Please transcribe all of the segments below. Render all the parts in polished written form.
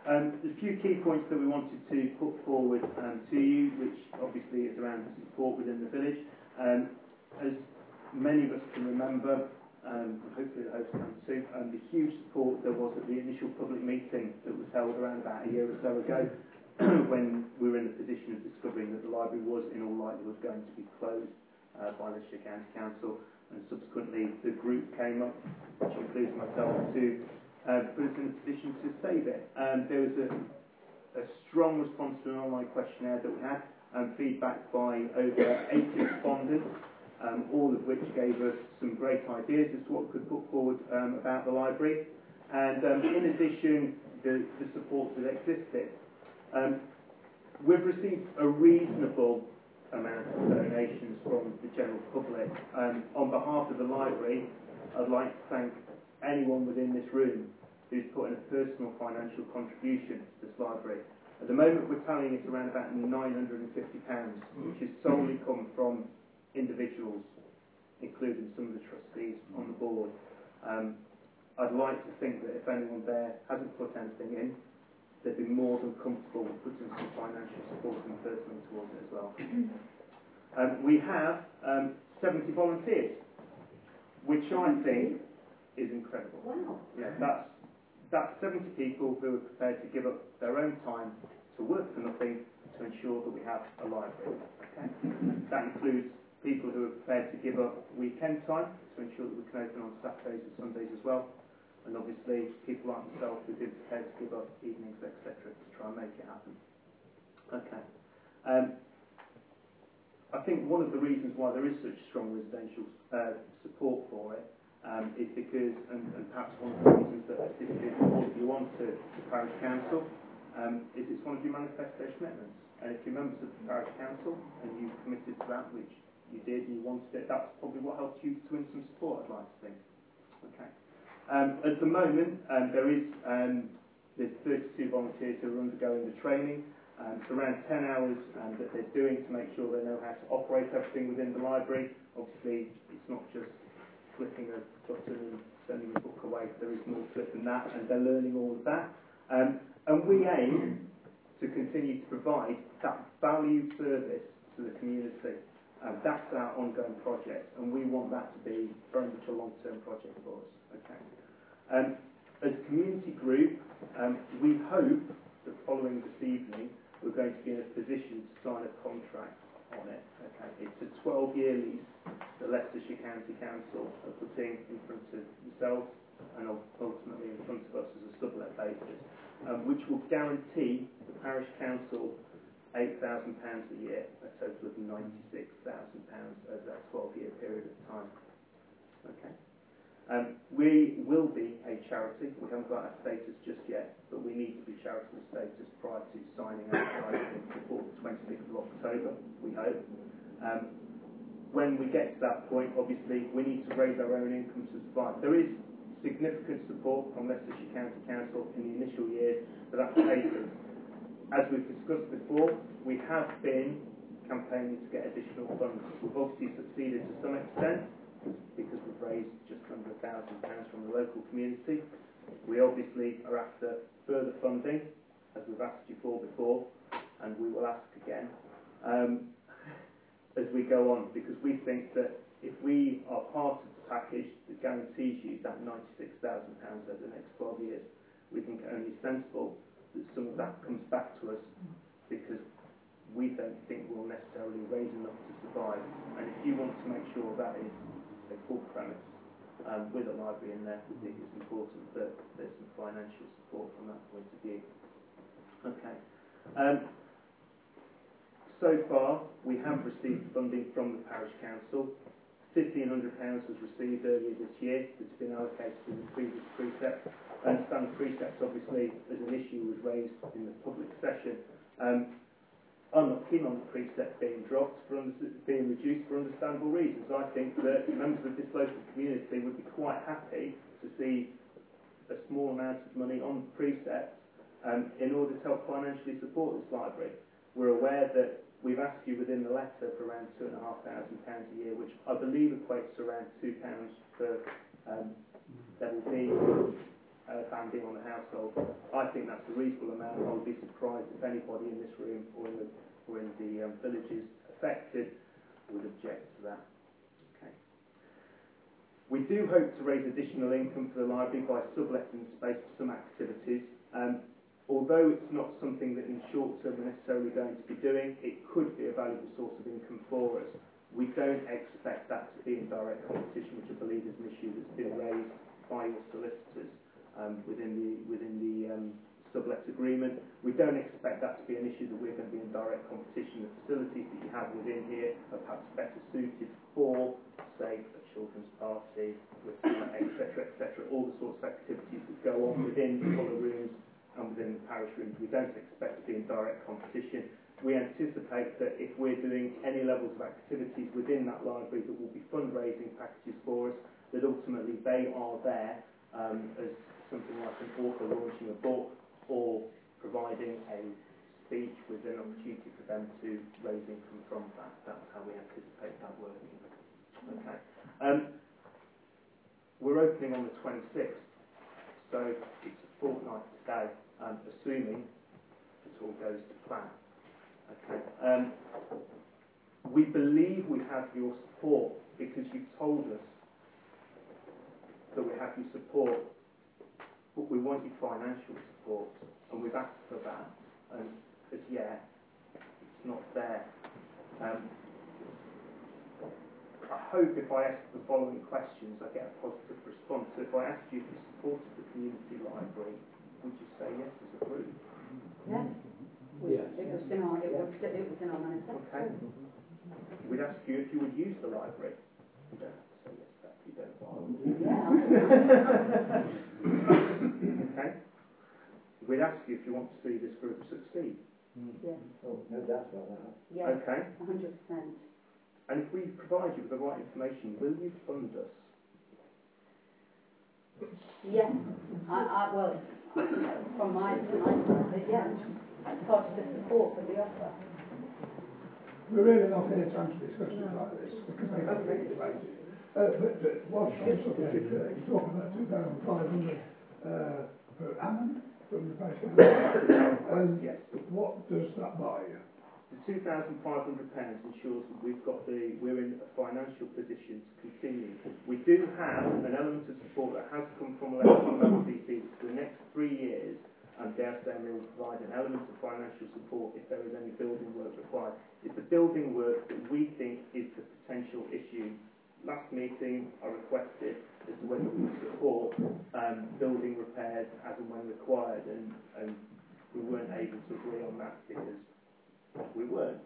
There's a few key points that we wanted to put forward to you, which obviously is around the support within the village. As many of us can remember, hopefully the host can too, the huge support there was at the initial public meeting that was held around about a year or so ago, when we were in the position of discovering that the library was in all likelihood going to be closed by Leicestershire County Council, and subsequently the group came up, which includes myself, to put us in a position to save it. There was a strong response to an online questionnaire that we had, feedback by over 80 respondents, all of which gave us some great ideas as to what we could put forward about the library. And in addition, the support that existed. We've received a reasonable amount of donations from the general public. On behalf of the library, I'd like to thank anyone within this room who's put in a personal financial contribution to this library. At the moment, we're tallying it around about £950, which has solely come from individuals, including some of the trustees on the board. I'd like to think that if anyone there hasn't put anything in, they'd be more than comfortable with putting some financial support and personally towards it as well. We have 70 volunteers, which I think is incredible. Wow. Yeah, that's 70 people who are prepared to give up their own time to work for nothing to ensure that we have a library. Okay? That includes people who are prepared to give up weekend time to ensure that we can open on Saturdays and Sundays as well. And obviously, people like myself who've been prepared to give up evenings, etc., to try and make it happen. Okay. I think one of the reasons why there is such strong residential support for it is because, and perhaps one of the reasons that assisted all of you on to Parish Council, is it's one of your manifesto commitments. And if you're members of the Parish Council and you've committed to that, which you did and you wanted it, that's probably what helped you to win some support, I'd like to think. Okay. At the moment, there's 32 volunteers who are undergoing the training. It's around 10 hours that they're doing to make sure they know how to operate everything within the library. Obviously, it's not just flicking a button and sending a book away. There is more to it than that, and they're learning all of that. And we aim to continue to provide that valued service to the community. That's our ongoing project, and we want that to be very much a long-term project for us. Okay. As a community group, we hope that following this evening, we're going to be in a position to sign a contract on it. Okay. It's a 12-year lease that Leicestershire County Council are putting in front of yourselves and ultimately in front of us as a sublet basis, which will guarantee the Parish Council £8,000 a year, a total of £96,000 over that 12-year period of time. Okay. We will be a charity. We haven't got our status just yet, but we need to be charitable status prior to signing our license before the 26th of October, we hope. When we get to that point, obviously, we need to raise our own income to survive. There is significant support from Leicestershire County Council in the initial years, but that's taken. As we've discussed before, we have been campaigning to get additional funds. We've obviously succeeded to some extent because we've raised just under £1,000 from the local community. We obviously are after further funding, as we've asked you for before, and we will ask again as we go on, because we think that if we are part of the package that guarantees you that £96,000 over the next 12 years, we think it only sensible that some of that comes back to us, because we don't think we'll necessarily raise enough to survive. And if you want to make sure that is a full premise with a library in there, we think it's important that there's some financial support from that point of view. Okay. So far, we have received funding from the Parish Council. £1,500 was received earlier this year that's been allocated in the previous precept. I understand the precept, obviously, as an issue was raised in the public session. I'm not keen on the precept being dropped, being reduced for understandable reasons. I think that members of this local community would be quite happy to see a small amount of money on the precepts in order to help financially support this library. We're aware that we've asked you within the letter for around £2,500 a year, which I believe equates to around £2 per level B banding on the household. I think that's a reasonable amount. I would be surprised if anybody in this room or in the villages affected would object to that. Okay. We do hope to raise additional income for the library by subletting space for some activities. Although it's not something that in the short term we're necessarily going to be doing, it could be a valuable source of income for us. We don't expect that to be in direct competition, which I believe is an issue that's been raised by your solicitors within the sublet agreement. We don't expect that to be an issue that we're going to be in direct competition. The facilities that you have within here are perhaps better suited for, say, a children's party, etc., etc., all the sorts of activities that go on within the colour rooms and within the parish rooms. We don't expect to be in direct competition. We anticipate that if we're doing any levels of activities within that library that will be fundraising packages for us, that ultimately they are there as something like an author launching a book or providing a speech with an opportunity for them to raise income from that. That's how we anticipate that working. Okay. We're opening on the 26th, so it's a fortnight today, assuming it all goes to plan. Okay. We believe we have your support because you've told us that we have your support, but we want your financial support, and we've asked for that, and as yet, it's not there. I hope if I ask the following questions, I get a positive response. So if I asked you if you supported the community library, would you say yes as a group? Yes. Yes. It was in our manifesto. Okay. We'd ask you if you would use the library. You don't have to say yes to that if you don't want. Yeah. Okay. We'd ask you if you want to see this group succeed. Yes. Oh, no doubt about that. Yes. Okay. 100%. And if we provide you with the right information, will you fund us? Yes. Well, from my side, yes. That's part of the support that we offer. We're really not here to answer discussions like this because they don't think about it. But what's also particular, you talk about 2,500 per annum from the parish council. And Yes. what does that buy you? The £2,500 ensures that we're in a financial position to continue. We do have an element of support that has come from LCC for the next 3 years, and dare say they will provide an element of financial support if there is any building work required. It's the building work that we think is the potential issue. Last meeting I requested as to whether we would support building repairs as and when required, and we weren't able to agree on that because we weren't.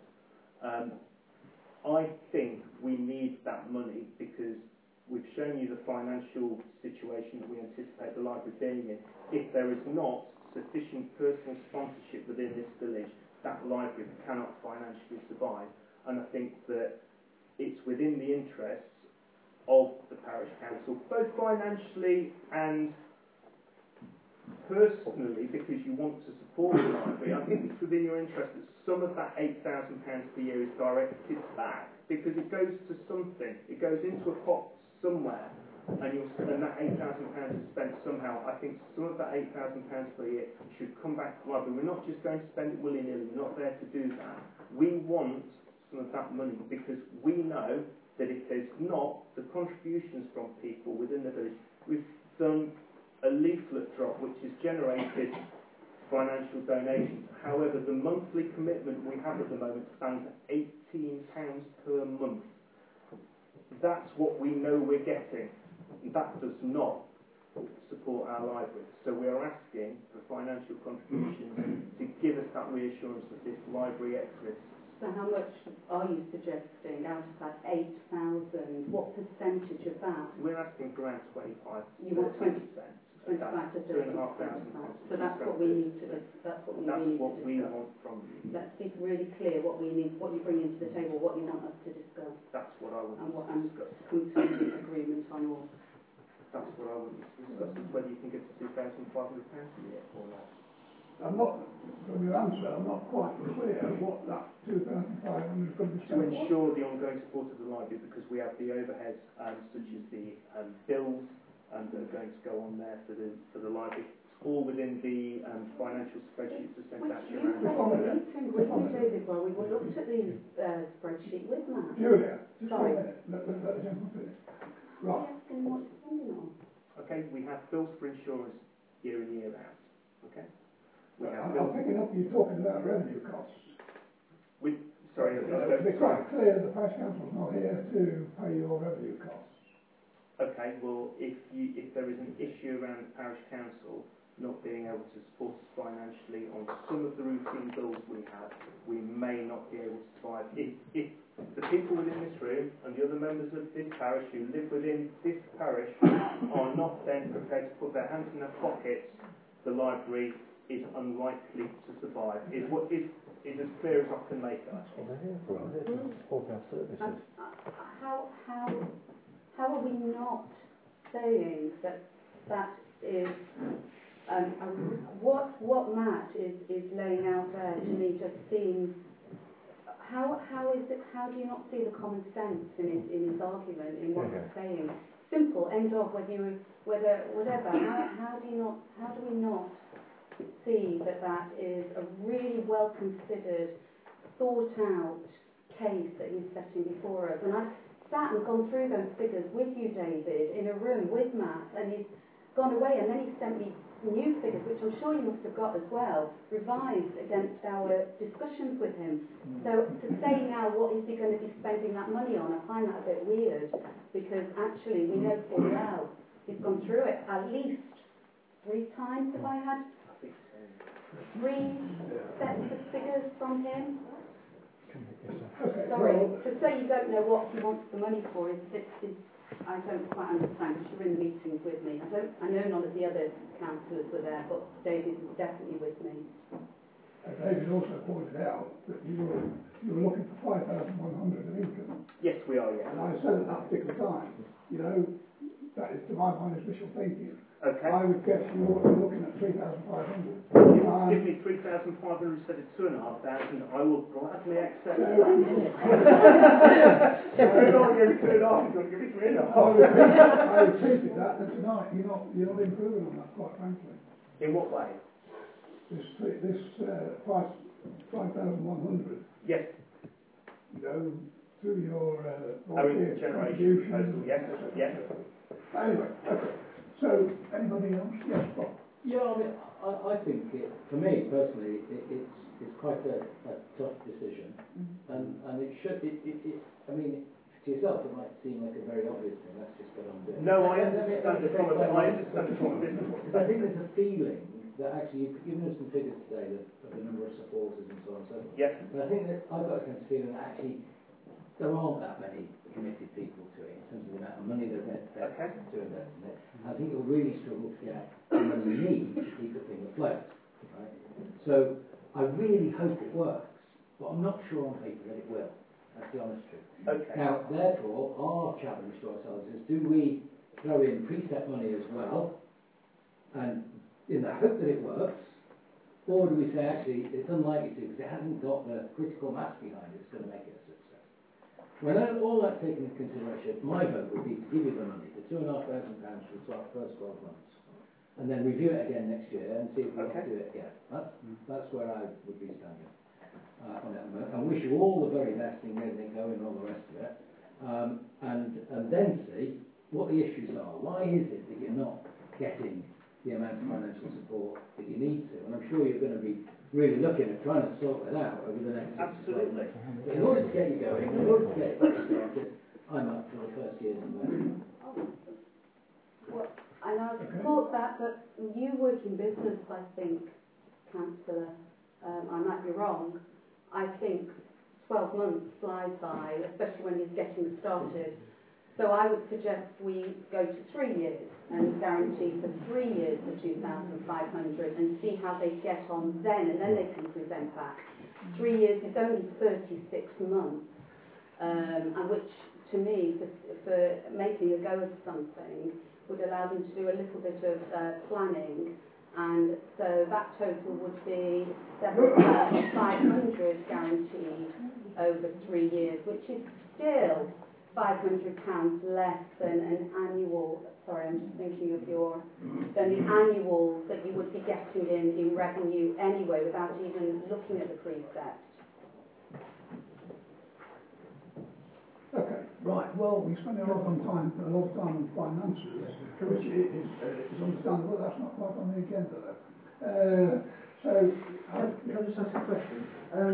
I think we need that money because we've shown you the financial situation that we anticipate the library being in. If there is not sufficient personal sponsorship within this village, that library cannot financially survive. And I think that it's within the interests of the parish council, both financially and personally, because you want to support the library. I think it's within your interest that some of that £8,000 per year is directed back, because it goes to something. It goes into a pot somewhere, and that £8,000 is spent somehow. I think some of that £8,000 per year should come back to the library. We're not just going to spend it willy-nilly. We're not there to do that. We want some of that money because we know that if there's not the contributions from people within the village, we've done a leaflet drop which has generated financial donations. However, the monthly commitment we have at the moment stands at £18 per month. That's what we know we're getting. That does not support our library. So we are asking for financial contributions to give us that reassurance that this library exists. So how much are you suggesting out of that 8,000? What percentage of that? We're asking for around 25%. You want 20%? 25 to 30%. So that's what we need to. That's what we want from you. Let's be really clear what we need, what you bring into the table, what you want us to discuss. That's what I want and to discuss. Come to an agreement on all. That's what I want to discuss. Is whether you can get to £2,500 a year or not. I'm not, from your answer, I'm not quite clear what that 2,500 is going to be to ensure the ongoing support of the library, because we have the overheads such as the bills, that are going to go on there for the library, all within the financial spreadsheets that sent out to you. Meeting with me, David, well, we looked at the spreadsheet with Matt. Julia, just Sorry. a minute, let the gentleman finish. Right. Asking what you're spending on. Okay, we have bills for insurance year in, year out. Okay? We have I'm bills. picking up you talking about revenue costs. Sorry, To be quite clear, the parish council's not here to pay your revenue costs. okay, well, if there is an issue around the parish council not being able to support us financially on some of the routine bills we have, we may not be able to survive. If the people within this room and the other members of this parish who live within this parish are not then prepared to put their hands in their pockets, the library is unlikely to survive. Is as clear as I can make it. Support our services. How are we not saying that is what Matt is laying out there to me just seems how do you not see the common sense in his argument in what he's saying? Simple, end of whatever. How do we not see that is a really well considered, thought out case that he's setting before us? And I've sat and gone through those figures with you, David, in a room with Matt, and he's gone away and then he sent me new figures, which I'm sure you must have got as well, revised against our discussions with him. So to say now what is he going to be spending that money on, I find that a bit weird, because actually we know full well he's gone through it at least 3 times. Have I had 3 sets of figures from him? Sorry, to say you don't know what he wants the money for is I don't quite understand, because you're in meetings with me. I know none of the other councillors were there, but David was definitely with me. David also pointed out that you were looking for 5,100 of income. Yes, we are, yes. And I said at that particular time, that is to my mind is visual thinking. Okay. I would guess you ought to be looking at 3,500. You want to give me 3,500 instead of 2,500, I will gladly accept that. If you're not going to give me 2,500, you'll give me 3,500. I repeated that, and tonight you're not improving on that, quite frankly. In what way? This price, 5,100. Yes. Through your Our generation proposal, yes, yes. Anyway, okay. So, anybody else? Yes, Bob. Yeah, I mean, I think for me personally, it's quite a tough decision, and it should. I mean, to yourself, it might seem like a very obvious thing. Let's just get on with it. No, I understand it from a business point. Because I think there's a feeling that actually you've given us some figures today of the number of supporters and so on and so forth. Yes. But I think that I've got a sense of feeling that actually there aren't that many committed people to it in terms of the amount of money they're going to invest in it. I think you'll really struggle to get the money you need to keep the thing afloat. Right? So I really hope it works, but I'm not sure on paper that it will. That's the honest truth. Okay. Now, therefore, our challenge to ourselves is: do we throw in preset money as well, and in the hope that it works, or do we say actually it's unlikely to because it hasn't got the critical mass behind it that's going to make it a success? When all that's taken into consideration, my vote would be to give you the money, the £2,500 for the first 12 months, and then review it again next year and see if we want to do it again. That's where I would be standing on it. I wish you all the very best in getting it going and all the rest of it, and then see what the issues are. Why is it that you're not getting the amount of financial support that you need to? And I'm sure you're going to be really looking at trying to sort that out over the next 6 to 12 months. But in order to get you going, in order to get it started, I'm up for the first year's investment. Well, and I support that, but you work in business, I think, Councillor. I might be wrong. I think 12 months flies by, especially when he's getting started. So I would suggest we go to 3 years and guarantee for 3 years the 2,500 and see how they get on then, and then they can present back. 3 years is only 36 months, and which to me, for making a go of something, would allow them to do a little bit of planning, and so that total would be 7,500 guaranteed over 3 years, which is still £500 less than an annual, sorry, I'm just thinking of than the annual that you would be getting in revenue anyway without even looking at the precept. Okay, right. Well, we spend a lot of time on finances, which is understandable. That's not quite on the agenda, though. Can I just ask a question?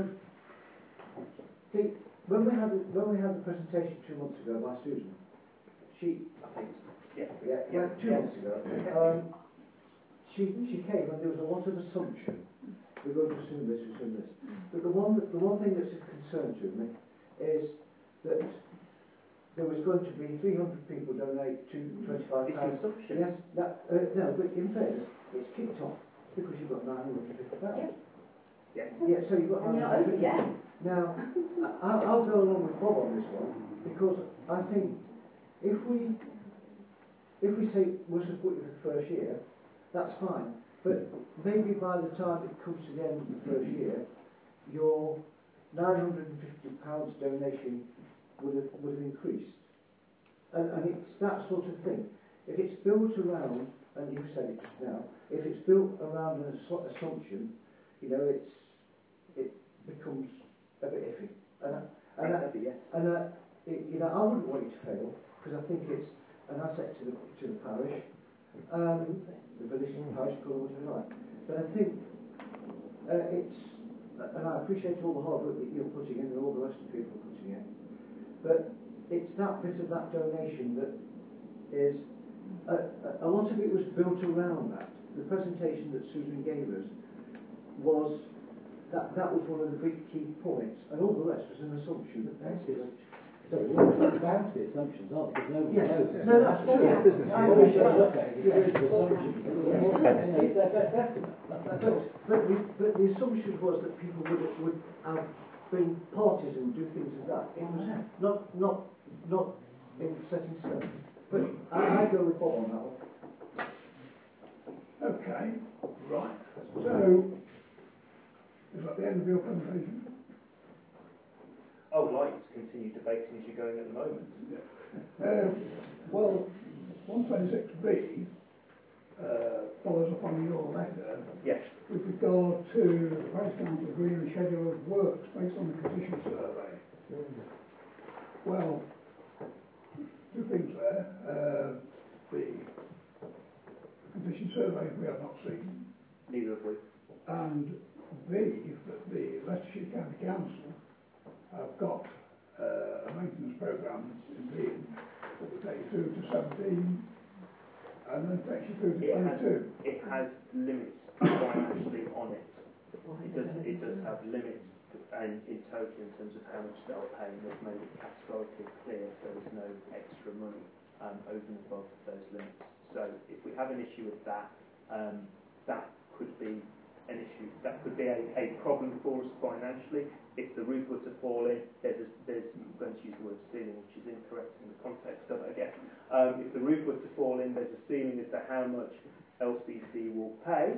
When we had the presentation 2 months ago by Susan, I think, 2 months ago, she came and there was a lot of assumption. We're going to assume this, But the one thing that's a concern to me is that there was going to be 300 people donate to 25 It's an assumption. Yes, no, but in fairness, it's kicked off because you've got 950,000. Yes. Yeah, so you've got 950,000. Yeah. Now, I'll go along with Bob on this one because I think if we say we'll support you for the first year, that's fine. But maybe by the time it comes to the end of the first year, your £950 donation would have increased. And it's that sort of thing. If it's built around, and you said it just now, if it's built around an assumption, you know, it becomes a bit iffy. You know, I wouldn't want you to fail because I think it's an asset to the parish, the village parish, call it what you like. But I think and I appreciate all the hard work that you're putting in and all the rest of the people are putting in. But it's that bit of that donation that is a lot of it was built around that. The presentation that Susan gave us was that was one of the big key points, and all the rest was an assumption that So it's bound to be assumptions, aren't they? Because nobody knows. No, that's true. Yeah. Business I always look at it, it's assumptions. But the assumption was that people would have been partisan, do things like that. It was not in set in stone. But I go with Bob on that one. Okay, right. So, is that the end of your presentation? I would like you to continue debating as you're going at the moment. Well, 126B follows up on your letter. Yes. With regard to the Parish Council agreeing the schedule of works based on the condition survey. Well, two things there. The condition survey we have not seen. Neither have we. And B, that the Leicestershire County Council have got a maintenance programme in being that will take you through to 17 and then takes you through to 22. It has limits financially on it. It does have limits and in total in terms of how much they'll pay, and they've made it categorically clear so there's no extra money over and above those limits. So if we have an issue with that, that could be an issue. That could be a problem for us financially. If the roof were to fall in, there's I'm going to use the word ceiling, which is incorrect in the context of it, I guess. If the roof were to fall in, there's a ceiling as to how much LCC will pay,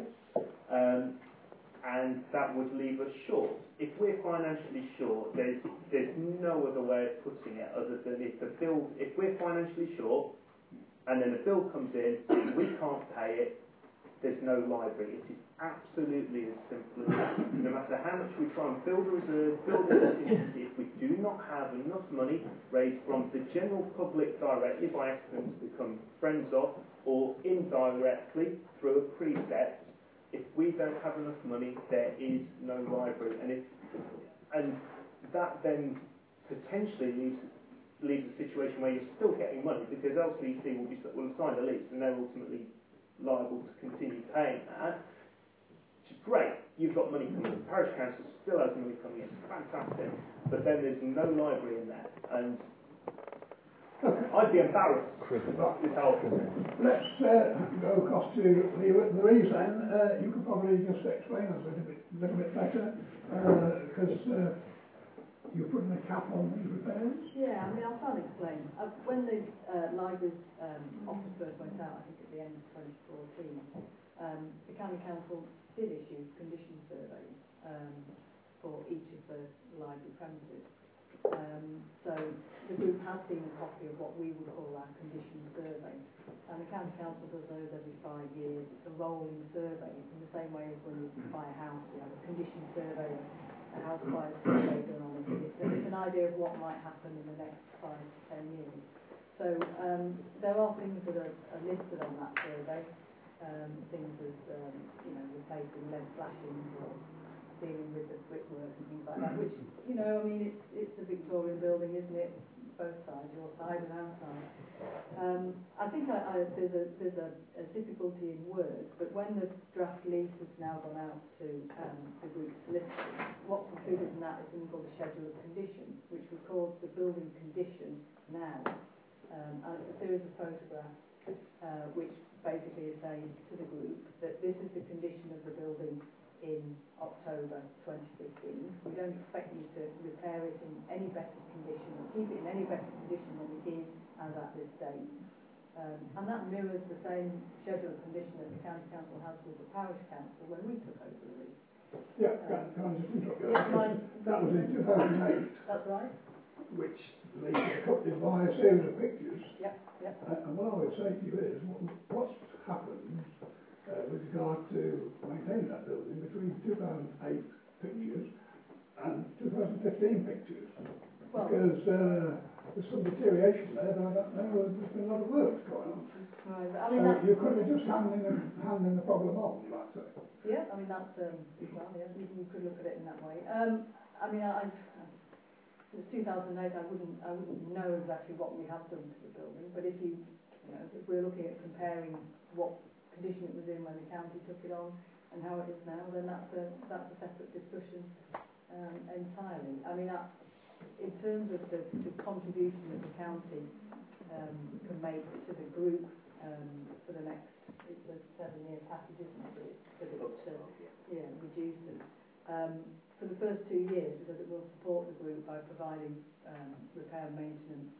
and that would leave us short. If we're financially short, there's no other way of putting it other than if we're financially short, and then a bill comes in and we can't pay it, there's no library. It is absolutely as simple as that. No matter how much we try and build a reserve, build a contingency, if we do not have enough money raised from the general public directly by asking them to become friends of, or indirectly through a precept, if we don't have enough money, there is no library. And that then potentially leaves a situation where you're still getting money because LCC will have signed a lease and they're ultimately liable to continue paying that. Which is great. You've got money coming in. The parish council still has money coming in. It's fantastic. But then there's no library in there. And I'd be embarrassed with how Let's go across to Louise then. You could probably just explain us a little bit better because you're putting a cap on these repairs. Yeah, I mean, I'll try and explain. When the libraries offer first went out, I think at the end of 2014, the county council did issue condition surveys for each of the library premises. So the group has seen a copy of what we would call our condition survey. And the County Council does those every 5 years. It's a rolling survey in the same way as when you buy a house, you have a condition survey, a house buyer survey done on it. It's an idea of what might happen in the next 5 to 10 years. So there are things that are listed on that survey, things as replacing lead flashings or dealing with the brickwork and things like that. Which I mean, it's a Victorian building, isn't it? Both sides, your side and our side. I think there's a difficulty in words, but when the draft lease has now gone out to the group solicitors, what's included in that is something called the schedule of conditions, which records the building condition now. And it's a series of photographs which basically is saying to the group that this is the condition of the building in October 2015. We don't expect you to repair it in any better condition or keep it in any better condition than it is as at this date. And that mirrors the same schedule of condition that the County Council has with the Parish Council when we took over the lease. Yeah, can I just interrupt you? Yes, That was in 2008. That's right. Which the lease was accompanied by a series of pictures. Yep. And what I would say to you is, what's happened with regard to maintaining that building between 2008 pictures and 2015 pictures? Well, because there's some deterioration there, but I don't know, there's been a lot of work going on. right. I mean, So you could be just handing the problem on, you might say. yeah, I mean, that's, you could look at it in that way. I mean, since 2008, I wouldn't know exactly what we have done to the building, but if if we're looking at comparing what condition it was in when the county took it on and how it is now, then that's a separate discussion entirely. I mean, in terms of the contribution that the county can make to the group for the next, it's a 7-year package, isn't it? But it's reducing. For the first 2 years, because it will support the group by providing repair and maintenance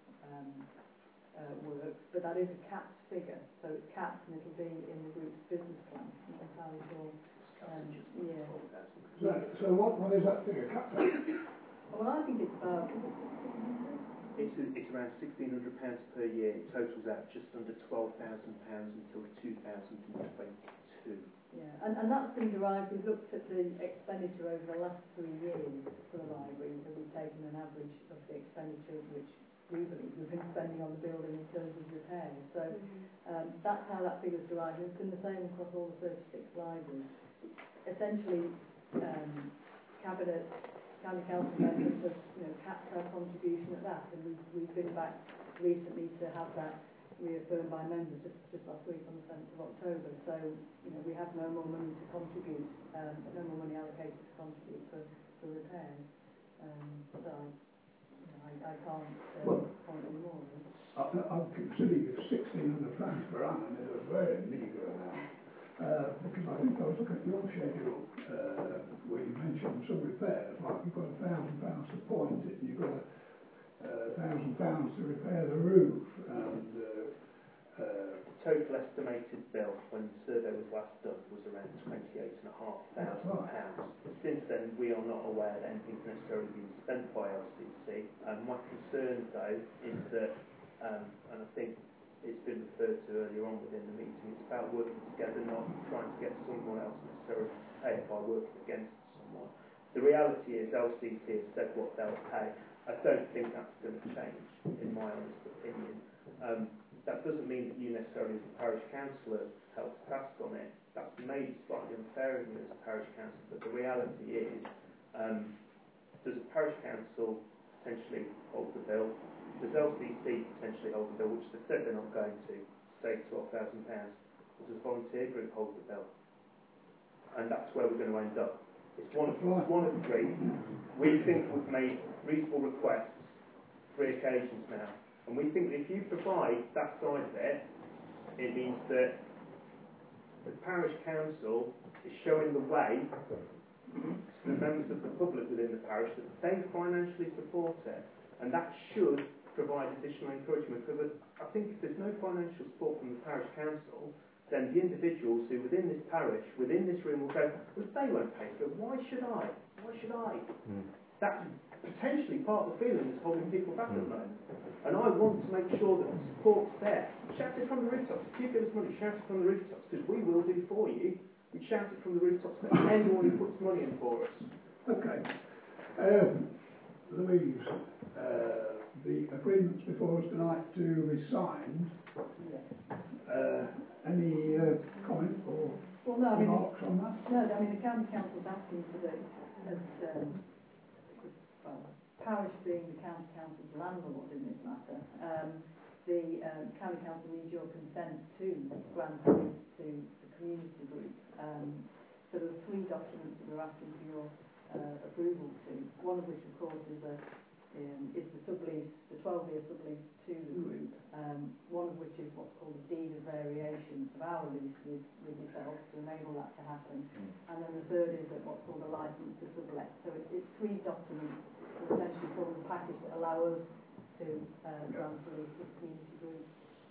work, but that is a capped figure, so it's capped and it'll be in the group's business plan. I'm not entirely sure. So what is that figure capped at? Well, I think it's about, is it 1,600? It's around £1,600 per year. It totals out just under £12,000 until 2022. Yeah, and that's been derived. We've looked at the expenditure over the last 3 years for the library, and we've taken an average of the expenditure which we believe we've been spending on the building in terms of repairs. So that's how that figure's derived. It's been the same across all the 36 libraries. Essentially, Cabinet, County Council members have capped our contribution at that, and we've been back recently to have that reaffirmed by members just last week on the 7th of October. So we have no more money to contribute, no more money allocated to contribute for repairs. So I can't comment any more. I'm considering £1,600 per annum is a very meagre amount. Because I think I was looking at your schedule where you mentioned some repairs, like you've got £1,000 to point it, and you've got £1,000 to repair the roof, and the total estimated bill when the survey was last done was around £28,500. Since then, we are not aware that anything's necessarily been spent by LCC. My concern, though, is that, and I think it's been referred to earlier on within the meeting, it's about working together, not trying to get someone else necessarily to pay by working against someone. The reality is LCC has said what they'll pay. I don't think that's going to change, in my honest opinion. That doesn't mean that you necessarily as a parish councillor held to task on it. That's maybe slightly unfair of you as a parish council, but the reality is, does a parish council potentially hold the bill? Does LCC potentially hold the bill, which they said they're not going to, say £12,000? Or does volunteer group hold the bill? And that's where we're going to end up. It's one of three. We think we've made reasonable requests 3 occasions now. And we think that if you provide that side of it, it means that the parish council is showing the way to the members of the public within the parish that they financially support it. And that should provide additional encouragement, because I think if there's no financial support from the parish council, then the individuals who within this parish, within this room will go, well, if they won't pay for it, why should I? Why should I? That's potentially part of the feeling that's holding people back at the moment. And I want to make sure that the support's there. Shout it from the rooftops. If you give us money, shout it from the rooftops, because we will do for you. We shout it from the rooftops to anyone who puts money in for us. Okay. Louise, the agreements before us tonight to be signed. Any comment or well, no, I mean, remarks on that? no, I mean the county council's asking for the parish being the county council's landlord in this matter. The county council needs your consent to grant a lease to the community group. So there are 3 documents that we're asking for your approval to. One of which, of course, is the sublease, the 12-year sublease to the group. One of which is what's called a deed of variation of our lease with yourself to enable that to happen. And then the third is what's called a licence to sublet. So it's 3 documents that essentially form the package that allow us to grant a lease to the community group.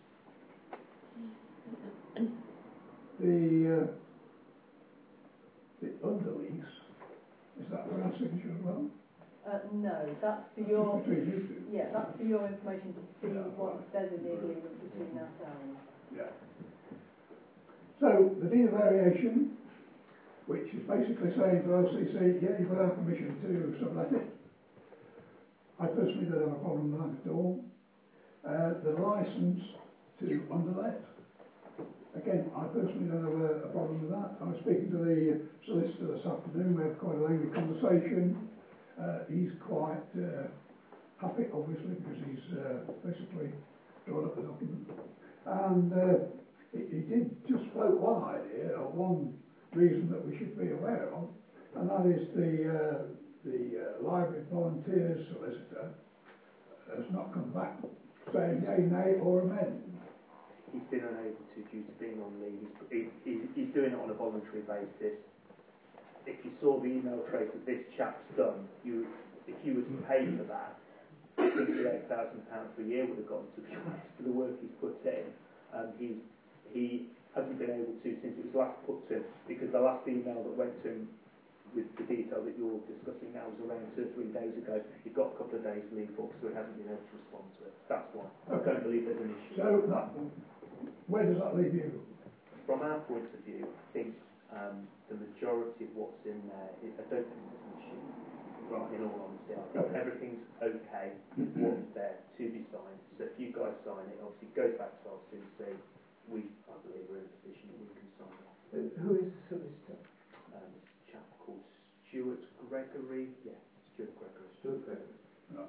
The underlease, is that for our signature as well? No, that's for your Between you two? yeah, that's for your information to see what it says in the agreement between ourselves. Yeah. So the deed of variation, which is basically saying to LCC, yeah, you've got our permission to sublet it. I personally don't have a problem with that at all. The licence to underlet, again, I personally don't have a problem with that. I was speaking to the solicitor this afternoon. We had quite a lengthy conversation. He's quite happy, obviously, because he's basically drawn up the document. And he did just float one idea, or one reason that we should be aware of, and that is the library volunteers solicitor has not come back saying yay, nay, or amend. He's been unable to due to being on leave. He's doing it on a voluntary basis. If you saw the email trace that this chap's done, if you were to pay for that, £68,000 per year would have gone, to be honest, for the work he's put in. He hasn't been able to since it was last put to him, because the last email that went to him with the detail that you're discussing now was around 2 or 3 days ago. He got a couple of days leave up, so he hasn't been able to respond to it. That's why. I don't believe there's an issue. So where does that leave you? From our point of view, I think the majority of what's in there, I don't think there's an issue. Right, in all honesty, I think everything's okay with what's there to be signed. So if you guys sign it, obviously it goes back to LCC. I believe we're in a position that we can sign it. Who is the solicitor? This chap called Stuart Gregory. Yeah, Stuart Gregory. Stuart Gregory. No.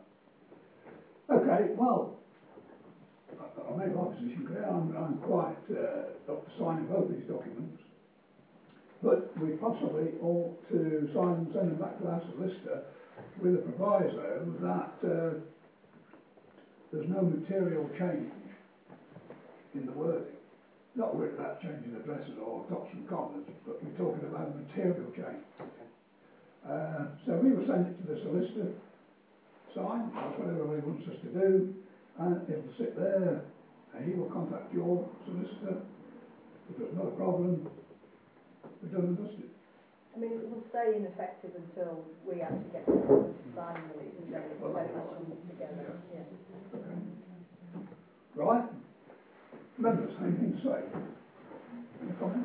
Okay, well, I'll make my position clear. I'm quite up for signing both these documents. But we possibly ought to sign and send them back to our solicitor with a proviso that there's no material change in the wording. Not worried about changing addresses or dots and commas, but we're talking about a material change. So we will send it to the solicitor, sign, that's what everybody wants us to do, and it'll sit there, and he will contact your solicitor. If there's no problem, we're done and dusted. I mean, it will stay ineffective until we actually get to sign the lease and then it's together. Yeah. Okay. Right? Members, anything to say? Any comment?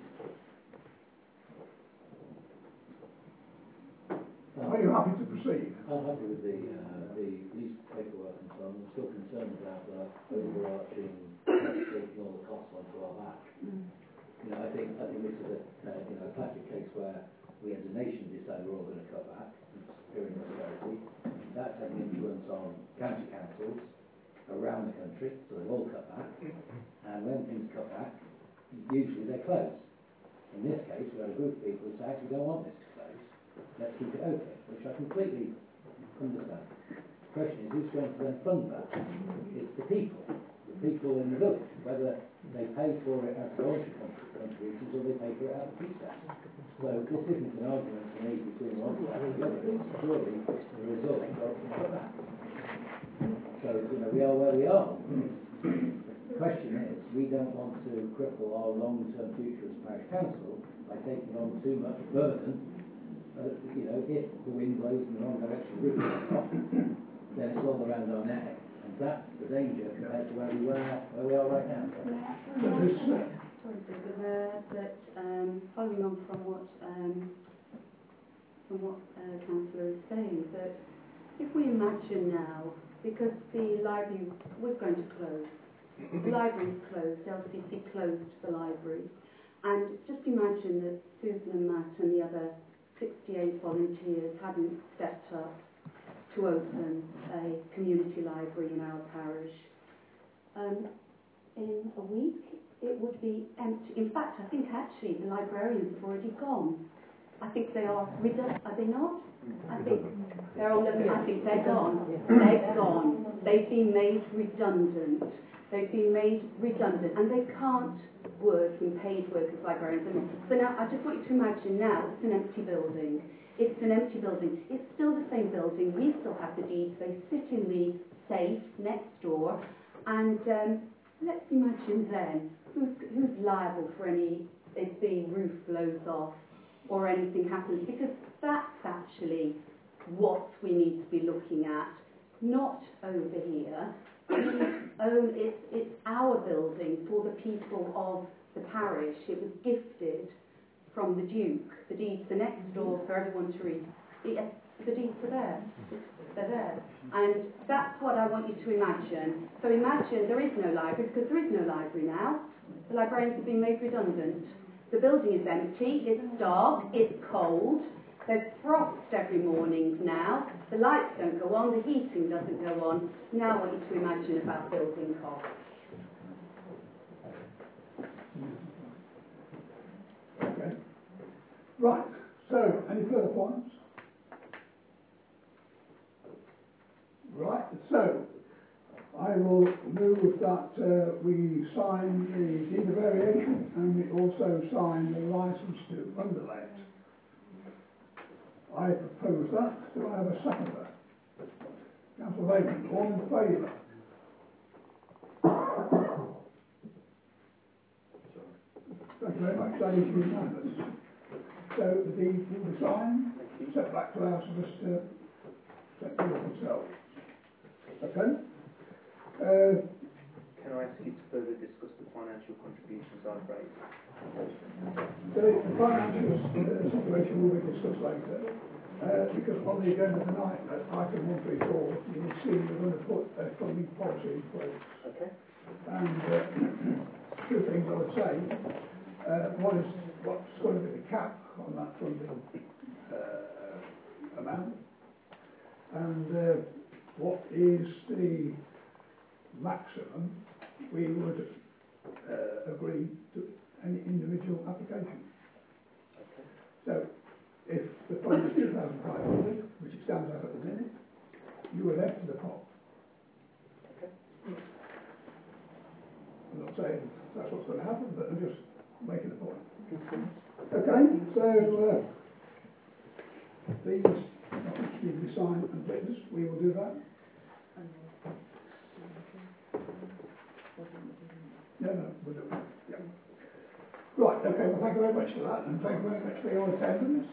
Are you happy to proceed? I'm happy with the lease paperwork and so on. I'm still concerned about the overarching taking all the costs onto our back. You know, I think this is a classic case where we as a nation decide we're all going to cut back, during austerity. That's had an influence on county councils around the country, so they've all cut back. And when things cut back, usually they close. In this case, we had a group of people who say, actually, we don't want this to close. Let's keep it open, which I completely understand. The question is, who's going to then fund that? It's the people in the village, whether they pay for it as voluntary contributions or they pay for it out of PSAP. So this isn't an argument for me between one side and the other. It's purely the result of that. So, we are where we are. The question is, we don't want to cripple our long-term future as parish council by taking on too much burden you know, if the wind blows in the wrong direction, roof comes off, then it's all around our neck, and that's the danger compared to where we are right now. Sorry, Susan, that following on from what Councillor is saying, that if we imagine now, because the library was going to close, the library's closed, LCC closed the library, and just imagine that Susan and Matt and the other 68 volunteers hadn't stepped up to open a community library in our parish. In a week, it would be empty. In fact, I think actually the librarians have already gone. I think they are they not? I think they're on the, I think they're gone. They're gone. They've been made redundant. They've been made redundant, and they can't work in paid work as librarians anymore. So now, I just want you to imagine now, it's an empty building. It's an empty building. It's still the same building. We still have the deeds. They sit in the safe next door. And let's imagine then, who's liable for any, if the roof blows off or anything happens? Because that's actually what we need to be looking at, not over here. It's our building for the people of the parish. It was gifted from the Duke. The deeds are next door for everyone to read. The deeds are there. They're there. And that's what I want you to imagine. So imagine there is no library, because there is no library now. The librarians have been made redundant. The building is empty, it's dark, it's cold. There's frost every morning now. The lights don't go on, the heating doesn't go on. Now I want you to imagine about building costs. Okay. Right. So, any further points? Right. So, I will move that we sign the deed of variation and we also sign the licence to underlet. I propose that. Do I have a seconder? Councillor Raymond, all in favour? Thank you very much. That is unanimous. So the deed will be signed, sent back to our solicitor, sent to themselves. Okay? Can I ask you to further discuss the financial contributions I've raised? The financial situation will be discussed later, because on the agenda tonight, at item 134, you will see we're going to put a funding policy in place. Okay. And two things I would say. One is what's going to be the cap on that funding amount, and what is the maximum we would agree to any individual application. Okay. So, if the fund is 2,500, which it stands at the minute, you are left to the pot. Okay. I'm not saying that's what's going to happen, but I'm just making a point. Okay, so these documents need to be signed and witnessed. We will do that. No, we'll do it. Yeah. Right, okay, well thank you very much for that, and thank you very much for your attendance.